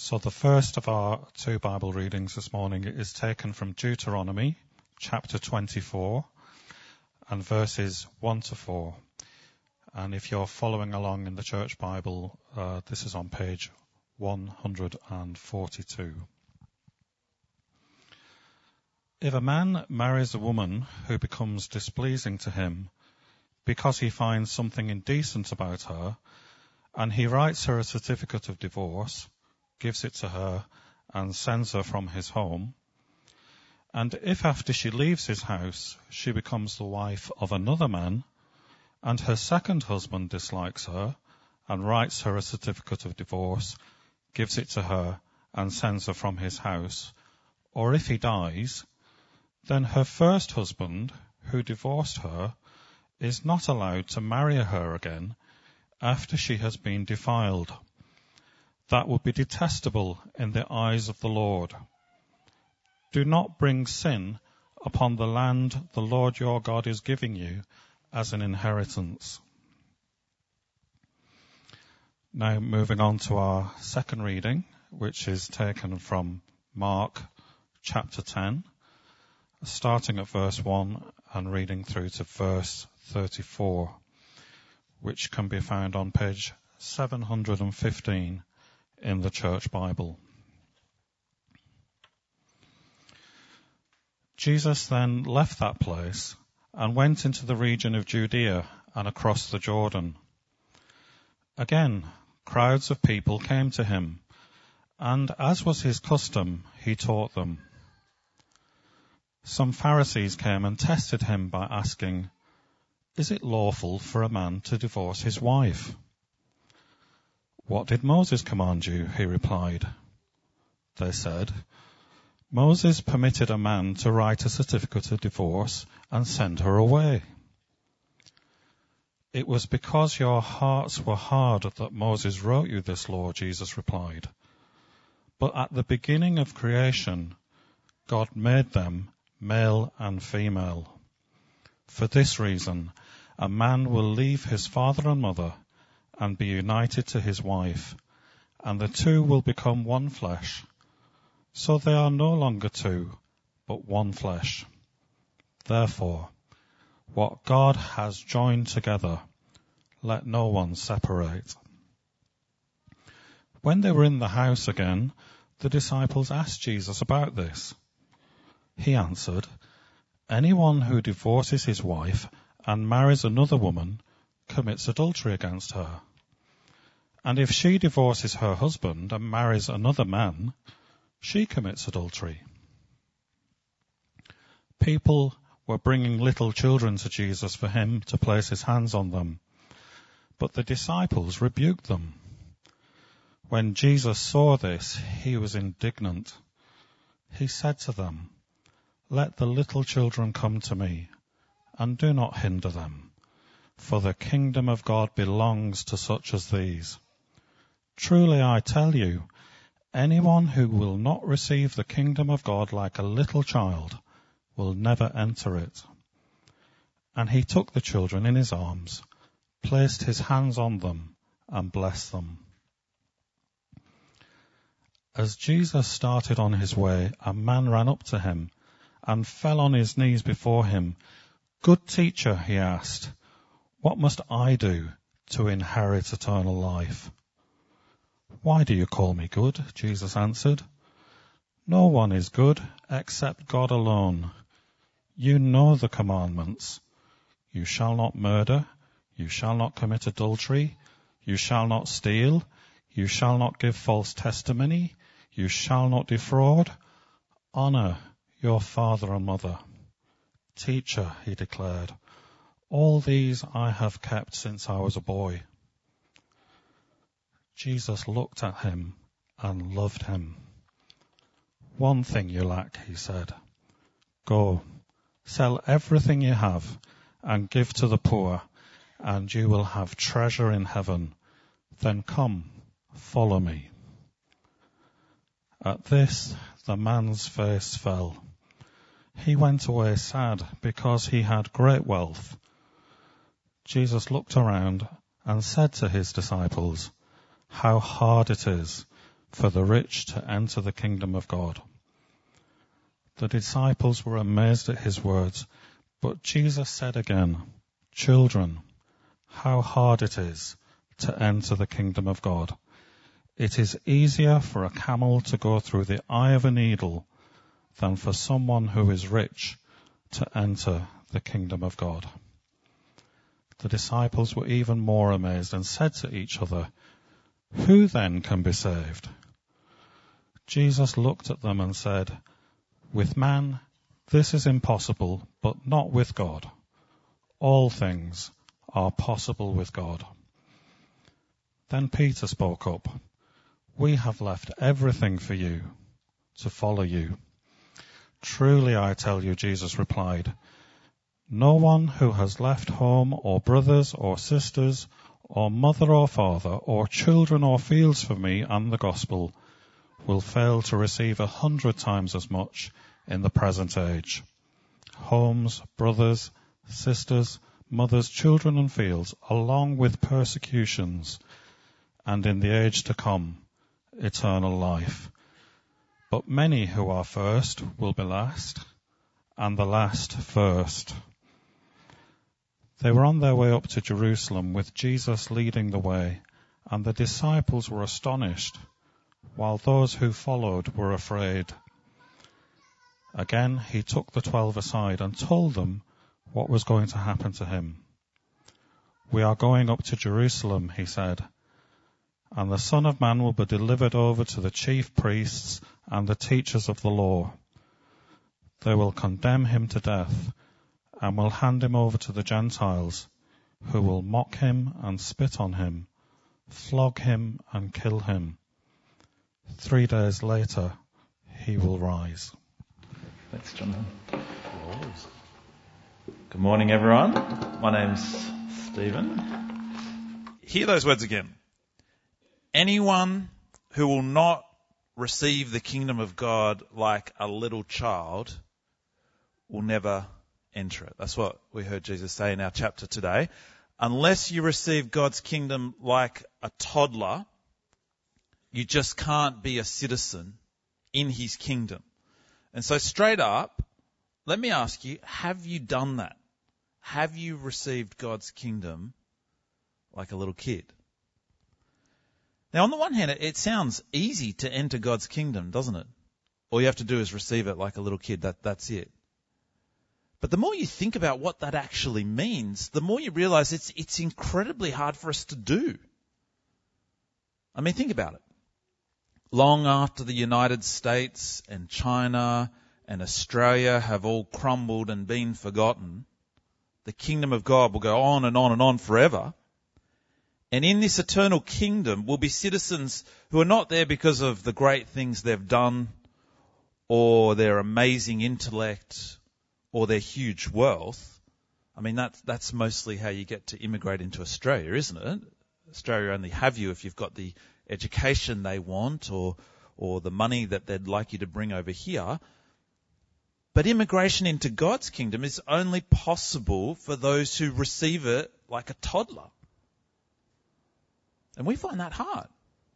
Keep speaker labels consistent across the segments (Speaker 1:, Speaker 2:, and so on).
Speaker 1: So the first of our two Bible readings this morning is taken from Deuteronomy chapter 24 and verses 1 to 4. And if you're following along in the Church Bible, this is on page 142. If a man marries a woman who becomes displeasing to him because he finds something indecent about her, and he writes her a certificate of divorce, gives it to her, and sends her from his home, and if after she leaves his house she becomes the wife of another man, and her second husband dislikes her, and writes her a certificate of divorce, gives it to her, and sends her from his house, or if he dies, then her first husband, who divorced her, is not allowed to marry her again after she has been defiled. That would be detestable in the eyes of the Lord. Do not bring sin upon the land the Lord your God is giving you as an inheritance. Now moving on to our second reading, which is taken from Mark chapter 10, starting at verse 1 and reading through to verse 34, which can be found on page 715 in the Church Bible. Jesus then left that place and went into the region of Judea and across the Jordan. Again, crowds of people came to him, and as was his custom, he taught them. Some Pharisees came and tested him by asking, "Is it lawful for a man to divorce his wife?" "What did Moses command you?" he replied. They said, "Moses permitted a man to write a certificate of divorce and send her away." "It was because your hearts were hard that Moses wrote you this law," Jesus replied. "But at the beginning of creation, God made them male and female. For this reason, a man will leave his father and mother and be united to his wife, and the two will become one flesh. So they are no longer two, but one flesh. Therefore, what God has joined together, let no one separate." When they were in the house again, the disciples asked Jesus about this. He answered, "Anyone who divorces his wife and marries another woman commits adultery against her. And if she divorces her husband and marries another man, she commits adultery." People were bringing little children to Jesus for him to place his hands on them, but the disciples rebuked them. When Jesus saw this, he was indignant. He said to them, "Let the little children come to me, and do not hinder them, for the kingdom of God belongs to such as these. Truly I tell you, anyone who will not receive the kingdom of God like a little child will never enter it." And he took the children in his arms, placed his hands on them, and blessed them. As Jesus started on his way, a man ran up to him and fell on his knees before him. "Good teacher," he asked, "what must I do to inherit eternal life?" "Why do you call me good?" Jesus answered. "No one is good except God alone. You know the commandments. You shall not murder. You shall not commit adultery. You shall not steal. You shall not give false testimony. You shall not defraud. Honor your father and mother." "Teacher," he declared, "all these I have kept since I was a boy." Jesus looked at him and loved him. "One thing you lack," he said. "Go, sell everything you have and give to the poor, and you will have treasure in heaven. Then come, follow me." At this, the man's face fell. He went away sad because he had great wealth. Jesus looked around and said to his disciples, "How hard it is for the rich to enter the kingdom of God." The disciples were amazed at his words, but Jesus said again, "Children, how hard it is to enter the kingdom of God. It is easier for a camel to go through the eye of a needle than for someone who is rich to enter the kingdom of God." The disciples were even more amazed and said to each other, "Who then can be saved?" Jesus looked at them and said, "With man, this is impossible, but not with God. All things are possible with God." Then Peter spoke up, "We have left everything for you to follow you." "Truly I tell you," Jesus replied, "no one who has left home or brothers or sisters or mother or father or children or fields for me and the gospel will fail to receive 100 times as much in the present age. Homes, brothers, sisters, mothers, children and fields, along with persecutions, and in the age to come, eternal life. But many who are first will be last, and the last first." They were on their way up to Jerusalem with Jesus leading the way, and the disciples were astonished, while those who followed were afraid. Again, he took the 12 aside and told them what was going to happen to him. "We are going up to Jerusalem," he said, "and the Son of Man will be delivered over to the chief priests and the teachers of the law. They will condemn him to death and will hand him over to the Gentiles, who will mock him and spit on him, flog him and kill him. 3 days later, he will rise."
Speaker 2: Thanks, Jonathan. Good morning, everyone. My name's Stephen.
Speaker 3: Hear those words again. Anyone who will not receive the kingdom of God like a little child will never enter it. That's what we heard Jesus say in our chapter today. Unless you receive God's kingdom like a toddler, you just can't be a citizen in his kingdom. And so straight up, let me ask you, have you done that? Have you received God's kingdom like a little kid? Now, on the one hand, it sounds easy to enter God's kingdom, doesn't it? All you have to do is receive it like a little kid. That's it. But the more you think about what that actually means, the more you realize it's incredibly hard for us to do. I mean, think about it. Long after the United States and China and Australia have all crumbled and been forgotten, the kingdom of God will go on and on and on forever. And in this eternal kingdom will be citizens who are not there because of the great things they've done or their amazing intellect or their huge wealth. I mean, that's mostly how you get to immigrate into Australia, isn't it? Australia only have you if you've got the education they want or the money that they'd like you to bring over here. But immigration into God's kingdom is only possible for those who receive it like a toddler. And we find that hard.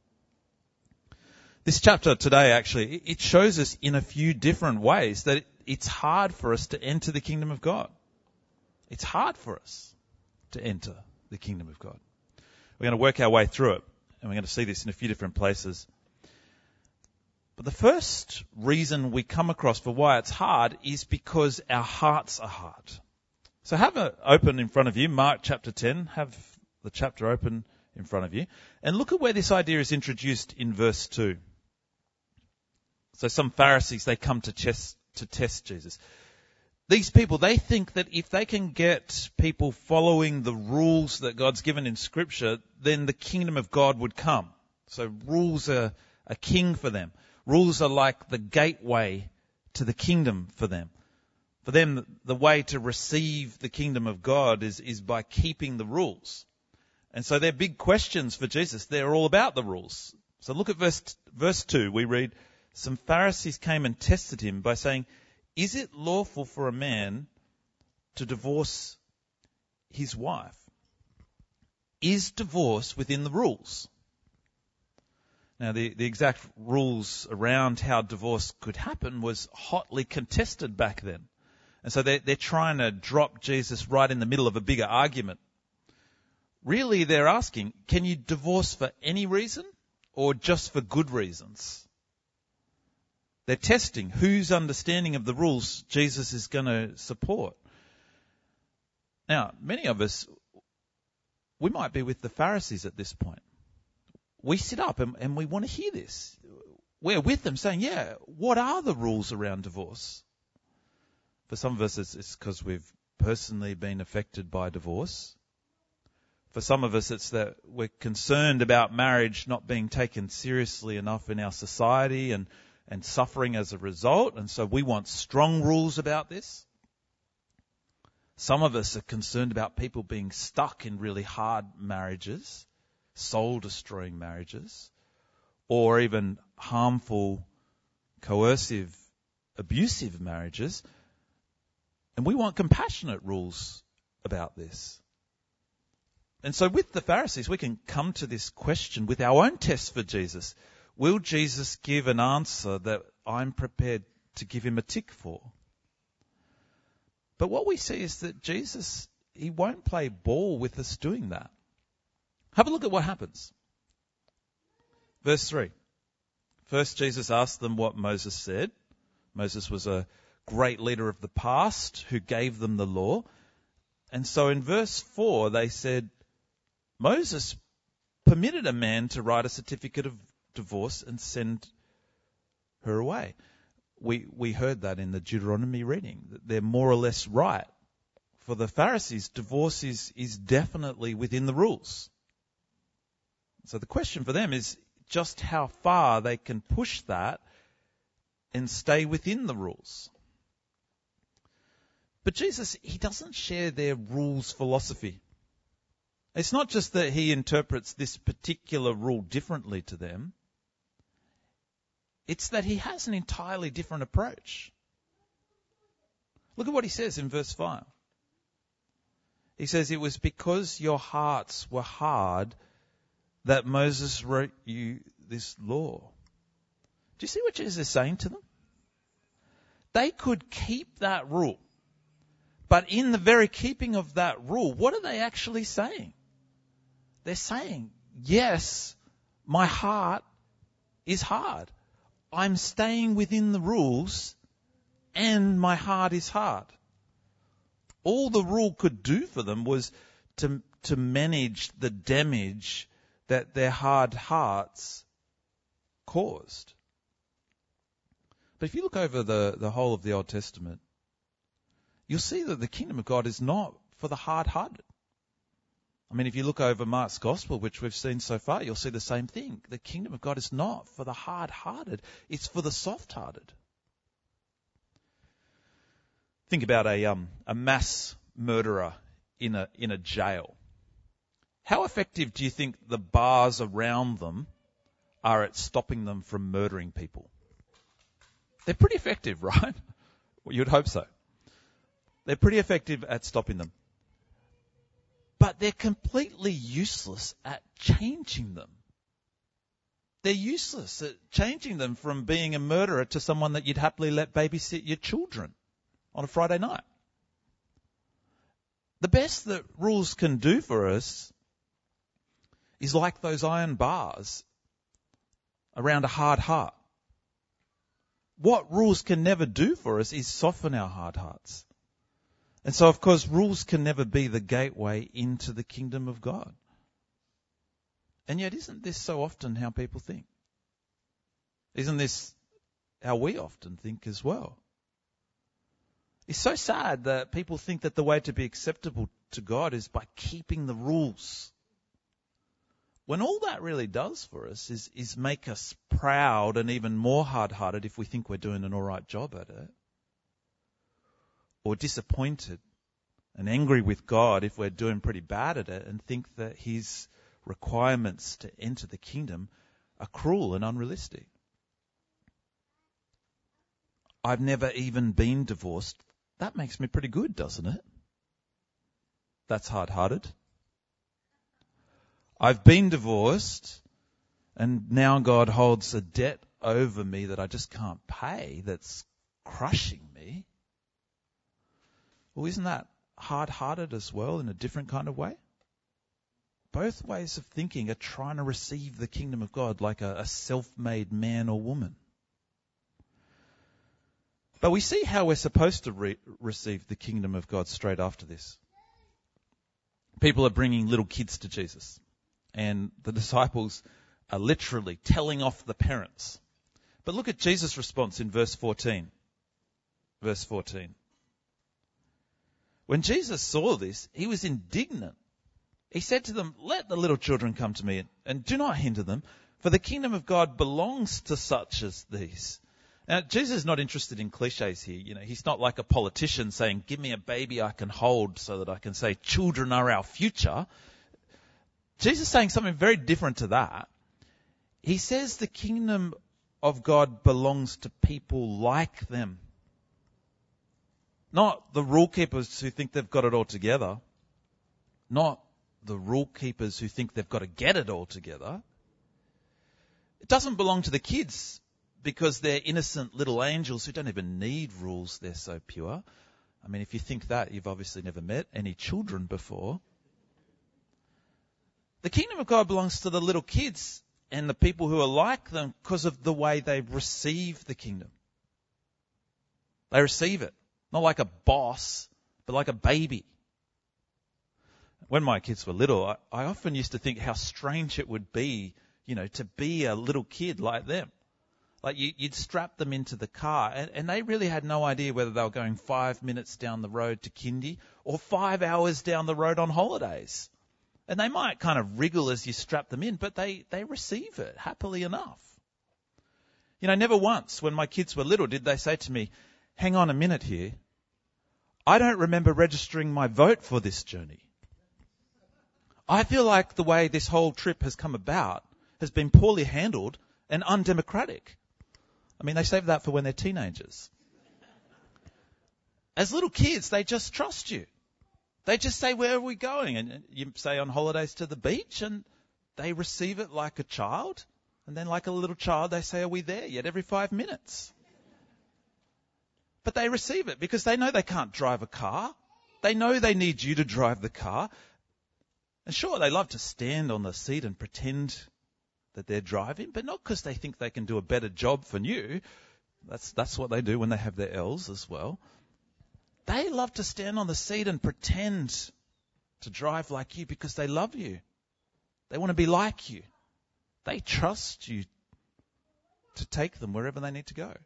Speaker 3: This chapter today, actually, it shows us in a few different ways that it's hard for us to enter the kingdom of God. It's hard for us to enter the kingdom of God. We're going to work our way through it, and we're going to see this in a few different places. But the first reason we come across for why it's hard is because our hearts are hard. So have it open in front of you, Mark chapter 10. Have the chapter open in front of you. And look at where this idea is introduced in verse 2. So some Pharisees, they come to test Jesus. These people, they think that if they can get people following the rules that God's given in Scripture, then the kingdom of God would come. So rules are a king for them. Rules are like the gateway to the kingdom for them. For them, the way to receive the kingdom of God is by keeping the rules. And so they're big questions for Jesus. They're all about the rules. So look at verse 2. We read, some Pharisees came and tested him by saying, "Is it lawful for a man to divorce his wife?" Is divorce within the rules? Now, the exact rules around how divorce could happen was hotly contested back then. And so they're trying to drop Jesus right in the middle of a bigger argument. Really, they're asking, can you divorce for any reason or just for good reasons? They're testing whose understanding of the rules Jesus is going to support. Now, many of us, we might be with the Pharisees at this point. We sit up and we want to hear this. We're with them saying, yeah, what are the rules around divorce? For some of us, it's because we've personally been affected by divorce. For some of us, it's that we're concerned about marriage not being taken seriously enough in our society and suffering as a result, and so we want strong rules about this. Some of us are concerned about people being stuck in really hard marriages, soul-destroying marriages, or even harmful, coercive, abusive marriages. And we want compassionate rules about this. And so with the Pharisees, we can come to this question with our own test for Jesus. Will Jesus give an answer that I'm prepared to give him a tick for? But what we see is that Jesus, he won't play ball with us doing that. Have a look at what happens. Verse 3. First, Jesus asked them what Moses said. Moses was a great leader of the past who gave them the law. And so in verse 4, they said, Moses permitted a man to write a certificate of divorce and send her away. We heard that in the Deuteronomy reading, that they're more or less right. For the Pharisees, divorce is definitely within the rules. So the question for them is just how far they can push that and stay within the rules. But Jesus, he doesn't share their rules philosophy. It's not just that he interprets this particular rule differently to them. It's that he has an entirely different approach. Look at what he says in verse 5. He says, it was because your hearts were hard that Moses wrote you this law. Do you see what Jesus is saying to them? They could keep that rule. But in the very keeping of that rule, what are they actually saying? They're saying, yes, my heart is hard. I'm staying within the rules and my heart is hard. All the rule could do for them was to manage the damage that their hard hearts caused. But if you look over the whole of the Old Testament, you'll see that the kingdom of God is not for the hard-hearted. I mean, if you look over Mark's Gospel, which we've seen so far, you'll see the same thing. The kingdom of God is not for the hard-hearted. It's for the soft-hearted. Think about a mass murderer in a jail. How effective do you think the bars around them are at stopping them from murdering people? They're pretty effective, right? Well, you'd hope so. They're pretty effective at stopping them. But they're completely useless at changing them. They're useless at changing them from being a murderer to someone that you'd happily let babysit your children on a Friday night. The best that rules can do for us is like those iron bars around a hard heart. What rules can never do for us is soften our hard hearts. And so, of course, rules can never be the gateway into the kingdom of God. And yet, isn't this so often how people think? Isn't this how we often think as well? It's so sad that people think that the way to be acceptable to God is by keeping the rules. When all that really does for us is make us proud and even more hard-hearted if we think we're doing an all right job at it. Or disappointed and angry with God if we're doing pretty bad at it and think that his requirements to enter the kingdom are cruel and unrealistic. I've never even been divorced. That makes me pretty good, doesn't it? That's hard-hearted. I've been divorced, And now God holds a debt over me that I just can't pay, that's crushing me. Well, isn't that hard-hearted as well in a different kind of way? Both ways of thinking are trying to receive the kingdom of God like a self-made man or woman. But we see how we're supposed to receive the kingdom of God straight after this. People are bringing little kids to Jesus, and the disciples are literally telling off the parents. But look at Jesus' response in verse 14. Verse 14. When Jesus saw this, he was indignant. He said to them, "Let the little children come to me, and do not hinder them, for the kingdom of God belongs to such as these." Now, Jesus is not interested in cliches here. You know, he's not like a politician saying, "Give me a baby I can hold so that I can say children are our future." Jesus is saying something very different to that. He says the kingdom of God belongs to people like them. Not the rule keepers who think they've got it all together. Not the rule keepers who think they've got to get it all together. It doesn't belong to the kids because they're innocent little angels who don't even need rules. They're so pure. I mean, if you think that, you've obviously never met any children before. The kingdom of God belongs to the little kids and the people who are like them because of the way they receive the kingdom. They receive it. Not like a boss, but like a baby. When my kids were little, I often used to think how strange it would be, to be a little kid like them. Like you'd strap them into the car and they really had no idea whether they were going 5 minutes down the road to kindy or 5 hours down the road on holidays. And they might kind of wriggle as you strap them in, but they receive it happily enough. Never once when my kids were little did they say to me, "Hang on a minute here. I don't remember registering my vote for this journey. I feel like the way this whole trip has come about has been poorly handled and undemocratic." I mean, they save that for when they're teenagers. As little kids, they just trust you. They just say, "Where are we going?" And you say on holidays to the beach, and they receive it like a child. And then like a little child, they say, "Are we there yet?" every 5 minutes. But they receive it because they know they can't drive a car. They know they need you to drive the car. And sure, they love to stand on the seat and pretend that they're driving, but not because they think they can do a better job for you. That's what they do when they have their L's as well. They love to stand on the seat and pretend to drive like you because they love you. They want to be like you. They trust you to take them wherever they need to go.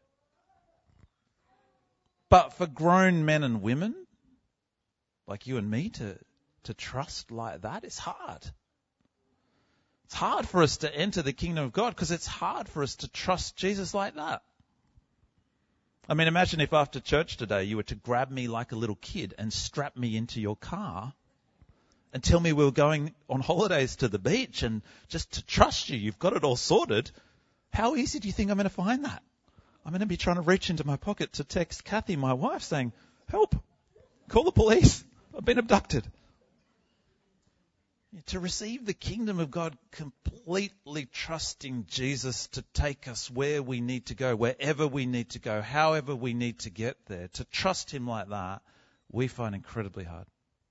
Speaker 3: But for grown men and women, like you and me, to trust like that, it's hard. It's hard for us to enter the kingdom of God because it's hard for us to trust Jesus like that. I mean, imagine if after church today you were to grab me like a little kid and strap me into your car and tell me we were going on holidays to the beach and just to trust you, you've got it all sorted. How easy do you think I'm going to find that? I'm going to be trying to reach into my pocket to text Kathy, my wife, saying, "Help, call the police, I've been abducted." To receive the kingdom of God, completely trusting Jesus to take us where we need to go, wherever we need to go, however we need to get there, to trust him like that, we find incredibly hard.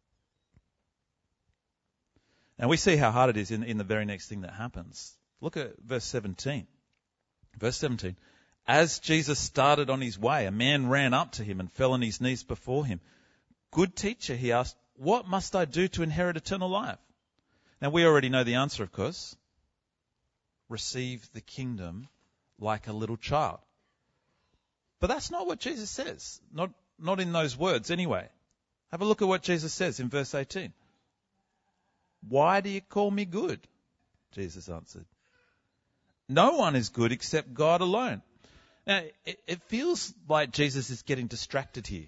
Speaker 3: And we see how hard it is in the very next thing that happens. Look at verse 17. Verse 17. As Jesus started on his way, a man ran up to him and fell on his knees before him. "Good teacher," he asked, "what must I do to inherit eternal life?" Now, we already know the answer, of course. Receive the kingdom like a little child. But that's not what Jesus says. Not in those words anyway. Have a look at what Jesus says in verse 18. "Why do you call me good?" Jesus answered. "No one is good except God alone." Now, it feels like Jesus is getting distracted here.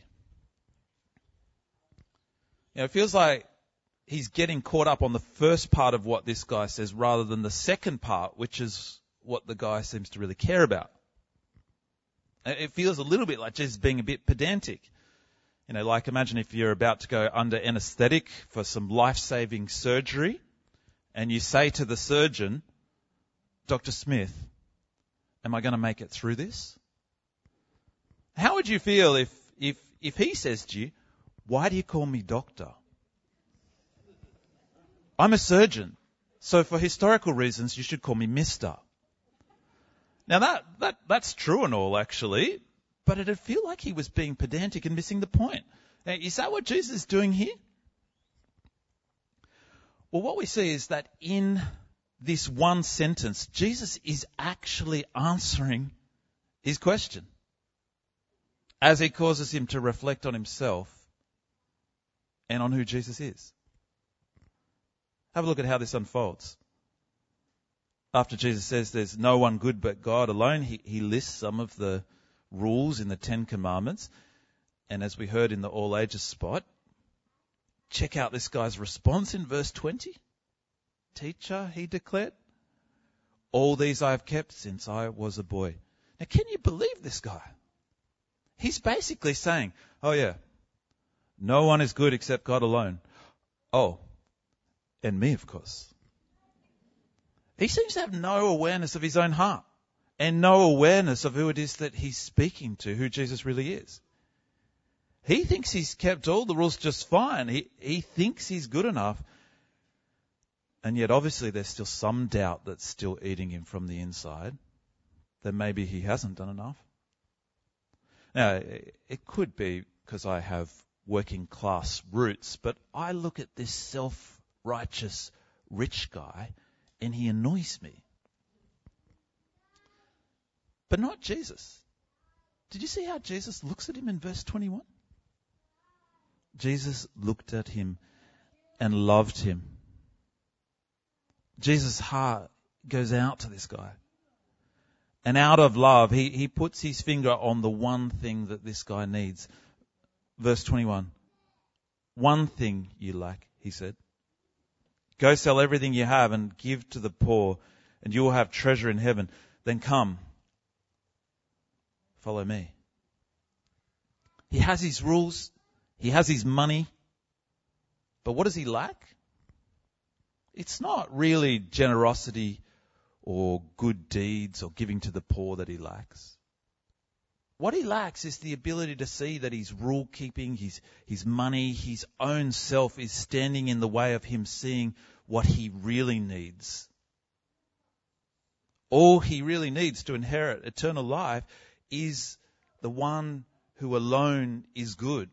Speaker 3: It feels like he's getting caught up on the first part of what this guy says rather than the second part, which is what the guy seems to really care about. It feels a little bit like Jesus being a bit pedantic. Like imagine if you're about to go under anesthetic for some life-saving surgery and you say to the surgeon, Dr. Smith, am I going to make it through this? How would you feel if he says to you, why do you call me doctor? I'm a surgeon, so for historical reasons you should call me mister. Now that's true and all, actually, but it'd feel like he was being pedantic and missing the point. Now, is that what Jesus is doing here? Well, what we see is that in this one sentence, Jesus is actually answering his question as he causes him to reflect on himself and on who Jesus is. Have a look at how this unfolds. After Jesus says there's no one good but God alone, he lists some of the rules in the Ten Commandments. And as we heard in the All Ages spot, check out this guy's response in verse 20. Teacher, he declared, all these I have kept since I was a boy. Now, can you believe this guy? He's basically saying, oh yeah, no one is good except God alone. Oh, and me, of course. He seems to have no awareness of his own heart and no awareness of who it is that he's speaking to, who Jesus really is. He thinks he's kept all the rules just fine. He thinks he's good enough. And yet obviously there's still some doubt that's still eating him from the inside, that maybe he hasn't done enough. Now, it could be because I have working class roots, but I look at this self-righteous rich guy and he annoys me. But not Jesus. Did you see how Jesus looks at him in verse 21? Jesus looked at him and loved him. Jesus' heart goes out to this guy. And out of love, he puts his finger on the one thing that this guy needs. Verse 21. One thing you lack, he said. Go sell everything you have and give to the poor, and you will have treasure in heaven. Then come, follow me. He has his rules. He has his money. But what does he lack? It's not really generosity or good deeds or giving to the poor that he lacks. What he lacks is the ability to see that his rule keeping, his money, his own self is standing in the way of him seeing what he really needs. All he really needs to inherit eternal life is the one who alone is good.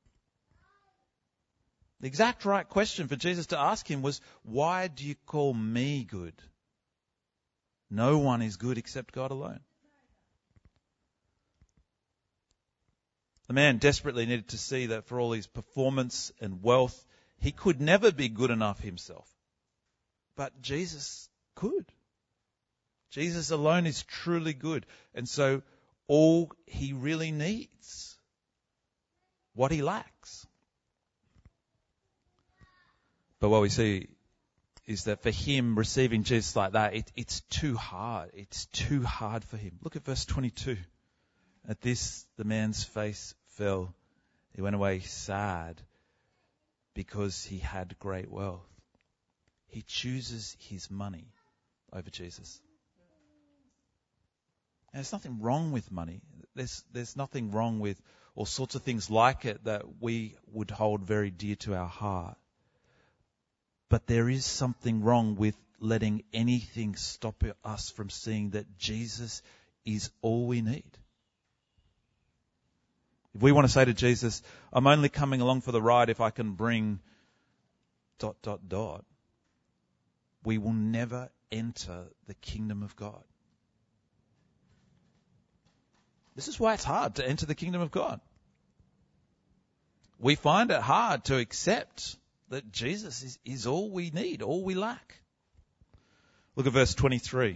Speaker 3: The exact right question for Jesus to ask him was, why do you call me good? No one is good except God alone. The man desperately needed to see that for all his performance and wealth, he could never be good enough himself. But Jesus could. Jesus alone is truly good. And so all he really needs, what he lacks. But what we see is that for him, receiving Jesus like that, it's too hard. It's too hard for him. Look at verse 22. At this, the man's face fell. He went away sad because he had great wealth. He chooses his money over Jesus. And there's nothing wrong with money. There's nothing wrong with all sorts of things like it that we would hold very dear to our heart. But there is something wrong with letting anything stop us from seeing that Jesus is all we need. If we want to say to Jesus, I'm only coming along for the ride if I can bring ... we will never enter the kingdom of God. This is why it's hard to enter the kingdom of God. We find it hard to accept that Jesus is all we need, all we lack. Look at verse 23.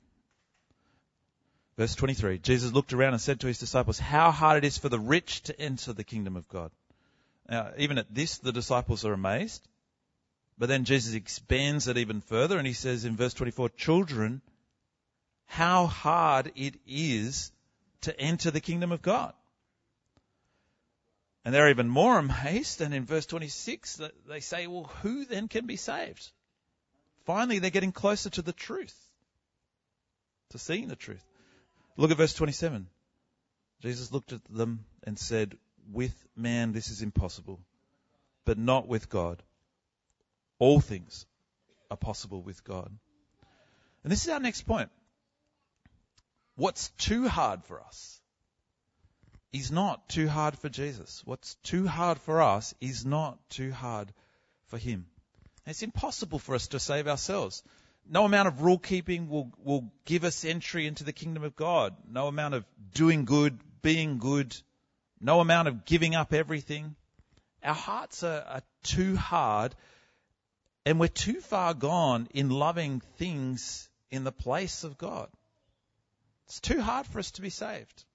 Speaker 3: Verse 23. Jesus looked around and said to his disciples, how hard it is for the rich to enter the kingdom of God. Now, even at this, the disciples are amazed. But then Jesus expands it even further and he says in verse 24, children, how hard it is to enter the kingdom of God. And they're even more amazed. And in verse 26, they say, well, who then can be saved? Finally, they're getting closer to the truth. to seeing the truth. Look at verse 27. Jesus looked at them and said, with man this is impossible, but not with God. All things are possible with God. And this is our next point. What's too hard for us is not too hard for Jesus. What's too hard for us is not too hard for him. It's impossible for us to save ourselves. No amount of rule keeping will give us entry into the kingdom of God. No amount of doing good, being good, no amount of giving up everything. Our hearts are too hard, and we're too far gone in loving things in the place of God. It's too hard for us to be saved.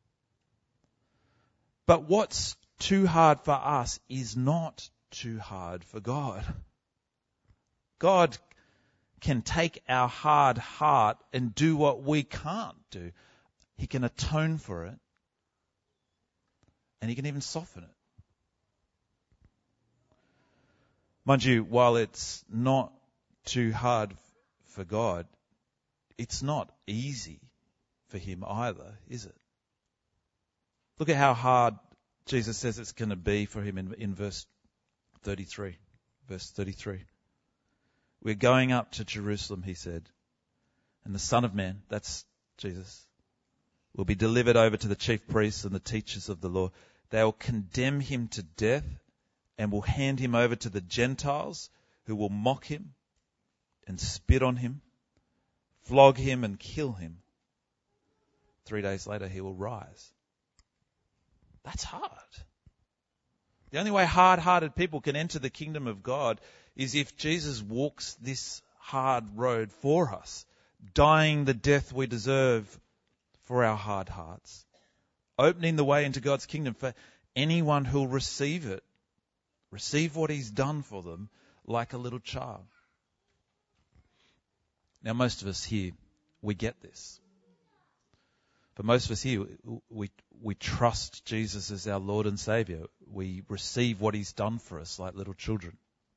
Speaker 3: But what's too hard for us is not too hard for God. God can take our hard heart and do what we can't do. He can atone for it, and he can even soften it. Mind you, while it's not too hard for God, it's not easy for him either, is it? Look at how hard Jesus says it's going to be for him in verse 33. Verse 33. We're going up to Jerusalem, he said, and the Son of Man, that's Jesus, will be delivered over to the chief priests and the teachers of the law. They will condemn him to death and will hand him over to the Gentiles, who will mock him and spit on him, flog him and kill him. 3 days later he will rise. That's hard. The only way hard-hearted people can enter the kingdom of God is if Jesus walks this hard road for us, dying the death we deserve for our hard hearts, opening the way into God's kingdom for anyone who'll receive it, receive what he's done for them like a little child. Now, most of us here, we get this. For most of us here, we trust Jesus as our Lord and Saviour. We receive what he's done for us like little children.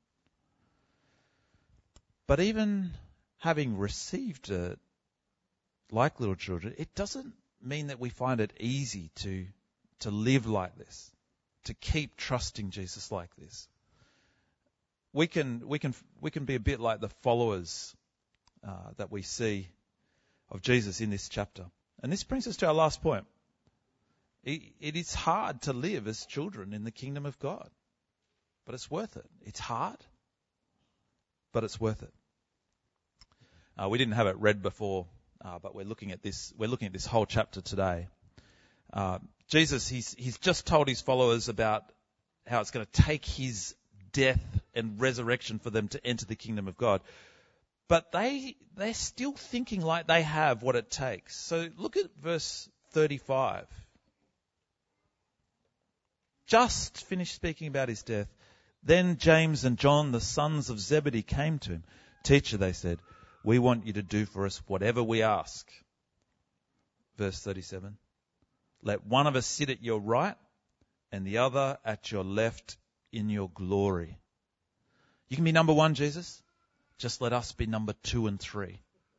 Speaker 3: But even having received it like little children, it doesn't mean that we find it easy to live like this, to keep trusting Jesus like this. We can be a bit like the followers that we see of Jesus in this chapter. And this brings us to our last point. It is hard to live as children in the kingdom of God, but it's worth it. It's hard, but it's worth it. We didn't have it read before, but we're looking at this. We're looking at this whole chapter today. Jesus, he's just told his followers about how it's going to take his death and resurrection for them to enter the kingdom of God. But they're still thinking like they have what it takes. So look at verse 35. Just finished speaking about his death. Then James and John, the sons of Zebedee, came to him. Teacher, they said, we want you to do for us whatever we ask. Verse 37. Let one of us sit at your right and the other at your left in your glory. You can be number one, Jesus. Just let us be number 2 and 3.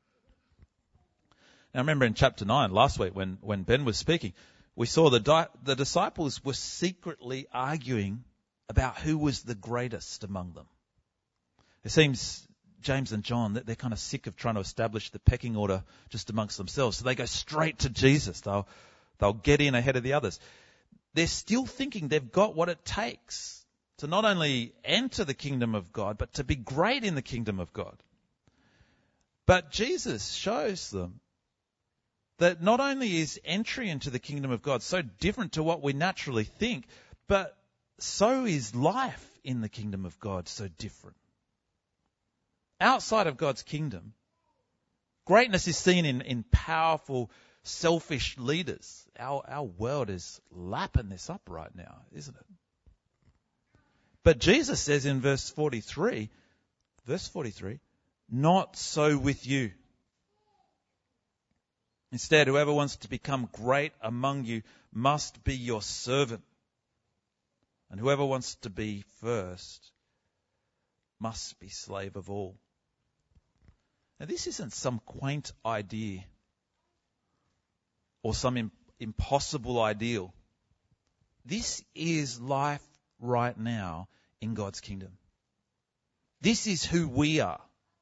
Speaker 3: Now remember in chapter 9 last week when Ben was speaking, we saw the disciples were secretly arguing about who was the greatest among them. It seems James and John, they're kind of sick of trying to establish the pecking order just amongst themselves. So they go straight to Jesus. They'll get in ahead of the others. They're still thinking they've got what it takes to not only enter the kingdom of God, but to be great in the kingdom of God. But Jesus shows them that not only is entry into the kingdom of God so different to what we naturally think, but so is life in the kingdom of God so different. Outside of God's kingdom, greatness is seen in powerful, selfish leaders. Our world is lapping this up right now, isn't it? But Jesus says in verse 43, not so with you. Instead, whoever wants to become great among you must be your servant. And whoever wants to be first must be slave of all. Now, this isn't some quaint idea or some impossible ideal. This is life right now in God's kingdom. This is who we are.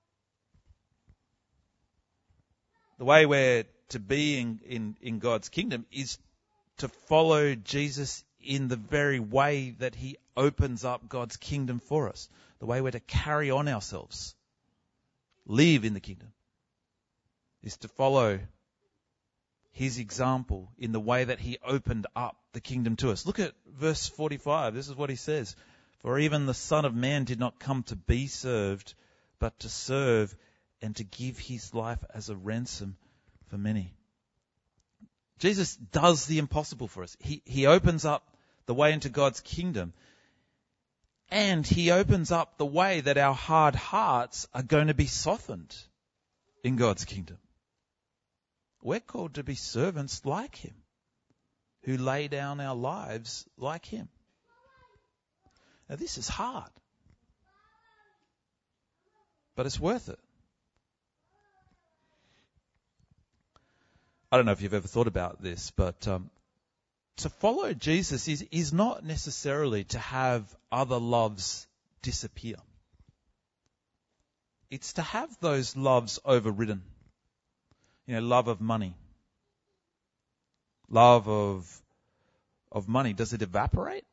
Speaker 3: The way we're to be in God's kingdom is to follow Jesus in the very way that he opens up God's kingdom for us. The way we're to carry on ourselves, live in the kingdom, is to follow his example in the way that he opened up the kingdom to us. Look at verse 45. This is what he says. For even the Son of Man did not come to be served, but to serve and to give his life as a ransom for many. Jesus does the impossible for us. He opens up the way into God's kingdom. And he opens up the way that our hard hearts are going to be softened in God's kingdom. We're called to be servants like him, who lay down our lives like him. Now this is hard, but it's worth it. I don't know if you've ever thought about this, but to follow Jesus is not necessarily to have other loves disappear. It's to have those loves overridden. Love of money. Love of money. Does it evaporate?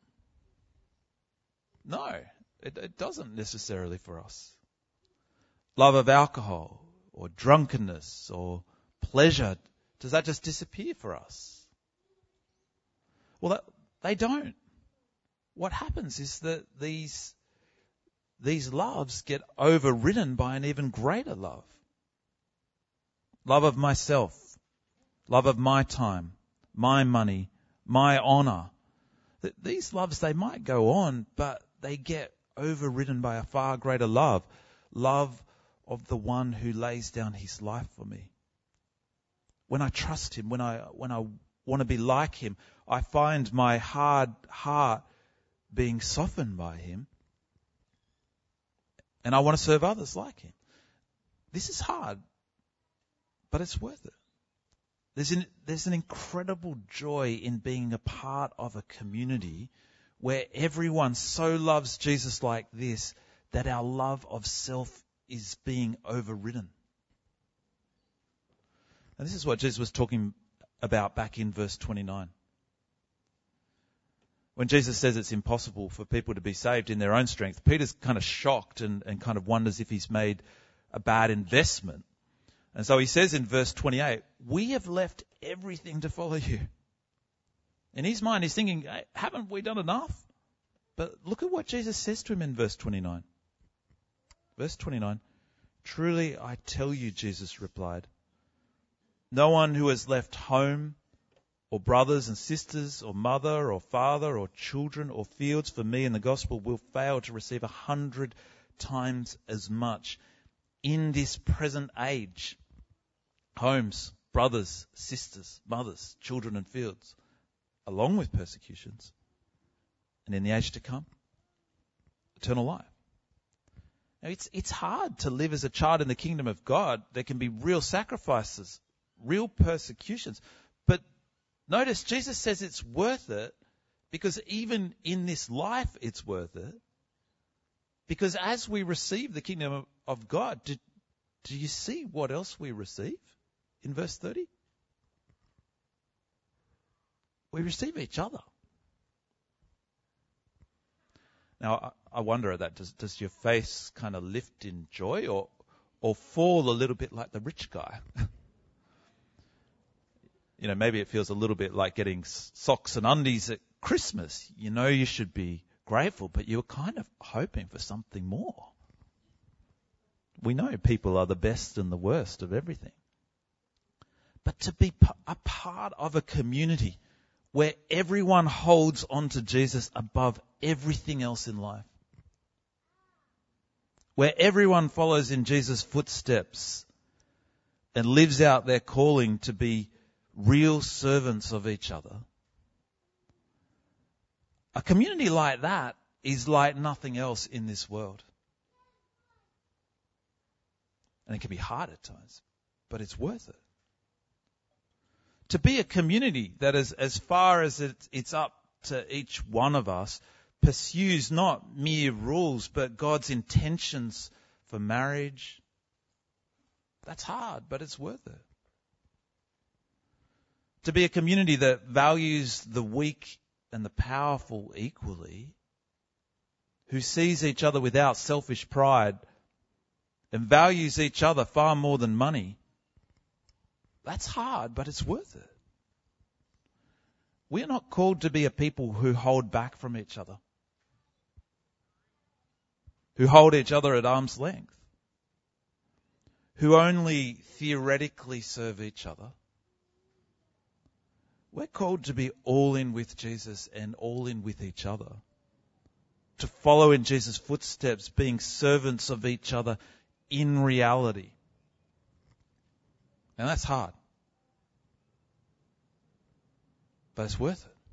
Speaker 3: No, it doesn't necessarily for us. Love of alcohol or drunkenness or pleasure, does that just disappear for us? Well, they don't. What happens is that these loves get overridden by an even greater love. Love of myself, love of my time, my money, my honor. These loves, they might go on, but they get overridden by a far greater love. Love of the one who lays down his life for me. When I trust him, when I want to be like him, I find my hard heart being softened by him. And I want to serve others like him. This is hard, but it's worth it. There's an incredible joy in being a part of a community where everyone so loves Jesus like this that our love of self is being overridden. And this is what Jesus was talking about back in verse 29. When Jesus says it's impossible for people to be saved in their own strength, Peter's kind of shocked and kind of wonders if he's made a bad investment. And so he says in verse 28, we have left everything to follow you. In his mind, he's thinking, hey, haven't we done enough? But look at what Jesus says to him in verse 29. Verse 29, truly I tell you, Jesus replied, no one who has left home or brothers and sisters or mother or father or children or fields for me in the gospel will fail to receive 100 times as much in this present age. Homes, brothers, sisters, mothers, children and fields, along with persecutions. And in the age to come, eternal life. Now, it's hard to live as a child in the kingdom of God. There can be real sacrifices, real persecutions. But notice Jesus says it's worth it because even in this life it's worth it. Because as we receive the kingdom of God, do you see what else we receive in verse 30? We receive each other. Now, I wonder at that, does your face kind of lift in joy or fall a little bit like the rich guy? Maybe it feels a little bit like getting socks and undies at Christmas. You should be grateful, but you're kind of hoping for something more. We know people are the best and the worst of everything. But to be a part of a community where everyone holds on to Jesus above everything else in life, where everyone follows in Jesus' footsteps and lives out their calling to be real servants of each other. A community like that is like nothing else in this world. And it can be hard at times, but it's worth it. To be a community that is, as far as it's up to each one of us, pursues not mere rules, but God's intentions for marriage. That's hard, but it's worth it. To be a community that values the weak and the powerful equally, who sees each other without selfish pride and values each other far more than money. That's hard, but it's worth it. We're not called to be a people who hold back from each other, who hold each other at arm's length, who only theoretically serve each other. We're called to be all in with Jesus and all in with each other, to follow in Jesus' footsteps, being servants of each other in reality. And that's hard. But it's worth it.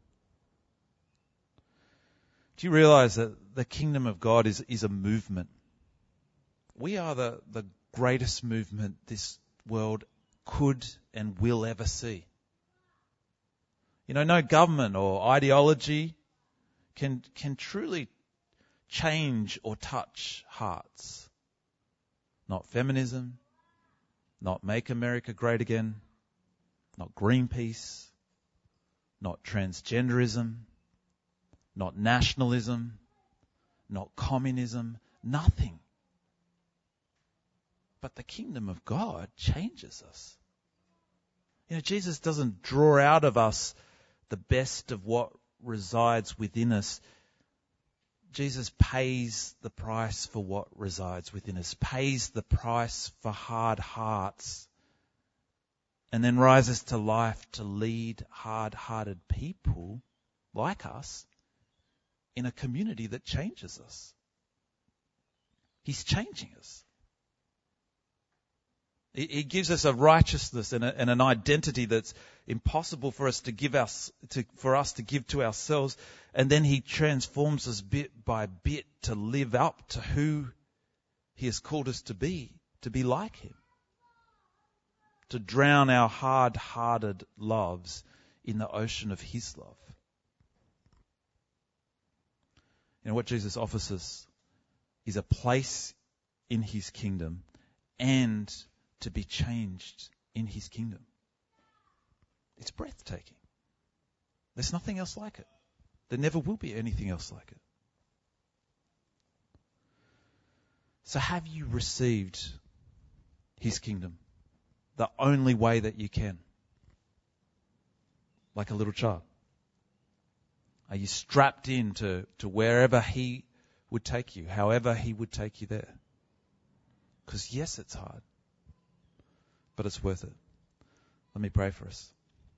Speaker 3: Do you realize that the kingdom of God is a movement? We are the greatest movement this world could and will ever see. You know, no government or ideology can truly change or touch hearts. Not feminism, not Make America Great Again, not Greenpeace, not transgenderism, not nationalism, not communism, nothing. But the kingdom of God changes us. You know, Jesus doesn't draw out of us the best of what resides within us. Jesus pays the price for what resides within us, pays the price for hard hearts, and then rises to life to lead hard-hearted people like us in a community that changes us. He's changing us. He gives us a righteousness and an identity that's impossible for us to give to ourselves, and then He transforms us bit by bit to live up to who He has called us to be like Him, to drown our hard-hearted loves in the ocean of His love. You know, what Jesus offers us is a place in His kingdom and to be changed in His kingdom. It's breathtaking. There's nothing else like it. There never will be anything else like it. So have you received His kingdom the only way that you can? Like a little child. Are you strapped in to wherever He would take you, however He would take you there? Because yes, it's hard, but it's worth it. Let me pray for us.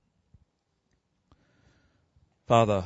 Speaker 3: Father,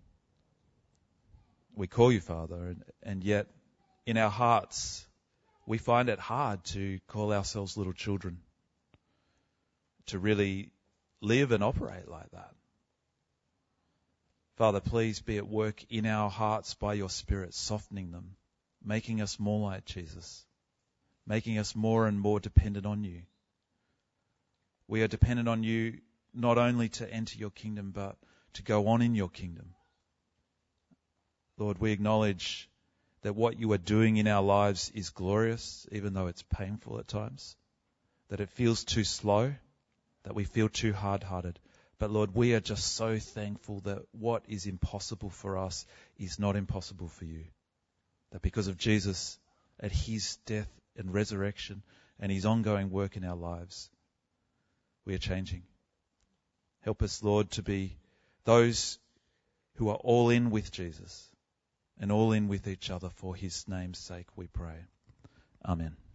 Speaker 3: we call You Father, and yet in our hearts we find it hard to call ourselves little children, to really live and operate like that. Father, please be at work in our hearts by Your Spirit, softening them, making us more like Jesus, making us more and more dependent on You. We are dependent on You not only to enter Your kingdom, but to go on in Your kingdom. Lord, we acknowledge that what You are doing in our lives is glorious, even though it's painful at times, that it feels too slow, that we feel too hard-hearted. But Lord, we are just so thankful that what is impossible for us is not impossible for You. That because of Jesus, at His death and resurrection and His ongoing work in our lives, we are changing. Help us, Lord, to be those who are all in with Jesus and all in with each other for His name's sake, we pray. Amen.